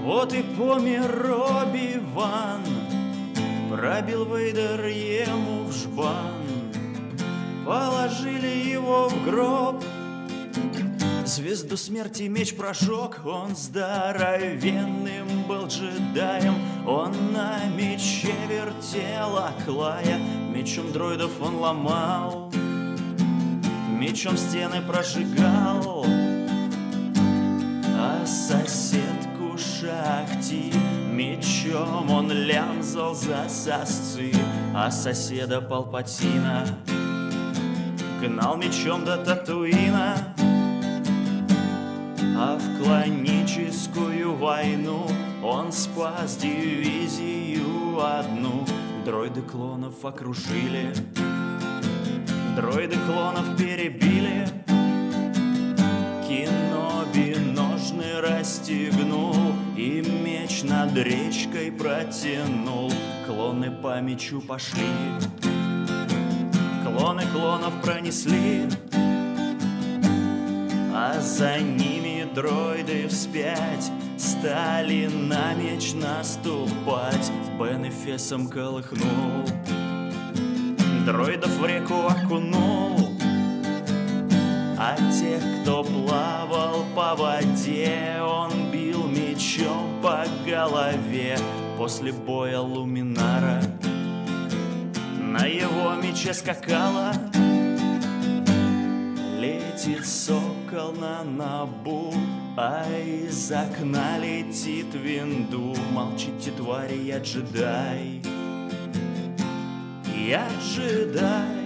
Вот и помер Оби-Ван, пробил Вейдер ему в жбан, положили его в гроб. Звезду смерти меч прожег, он здоровенным был джедаем. Он на мече вертел Аклая, мечом дроидов он ломал, мечом стены прожигал. А соседку Шахти мечом он лямзал за сосцы, а соседа Палпатина гнал мечом до Татуина. А в клоническую войну он спас дивизию одну. Дроиды клонов окружили, дроиды клонов перебили. Кеноби ножны расстегнул и меч над речкой протянул. Клоны по мечу пошли, клоны клонов пронесли, а за ними дроиды вспять стали на меч наступать. Бенефесом колыхнул, дроидов в реку окунул, а тех, кто плавал по воде, он бил мечом по голове. После боя Луминара на его мече скакала. Летит сокол на Набу, а из окна летит Винду. Молчите, твари, я джедай, я джедай.